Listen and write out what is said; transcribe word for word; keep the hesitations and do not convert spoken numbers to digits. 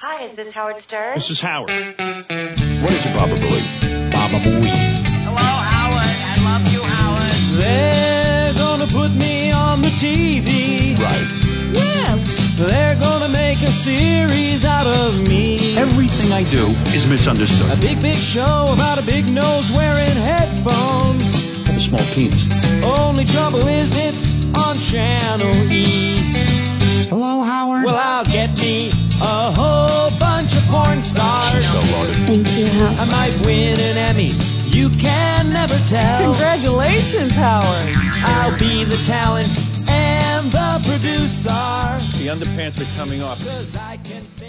Hi, is this Howard Stern? This is Howard. What is it, Baba Booey? Baba Booey. Hello, Howard. I love you, Howard. They're gonna put me on the T V. Right. Yeah. They're gonna make a series out of me. Everything I do is misunderstood. A big, big show about a big nose wearing headphones. I have a small penis. Only trouble is it's on Channel E. Hello, Howard. Well, I'll get me a whole bunch of porn stars. So loaded. Thank you, Howard. I might win an Emmy. You can never tell. Congratulations, Howard. I'll be the talent and the producer. The underpants are coming off. 'Cause I can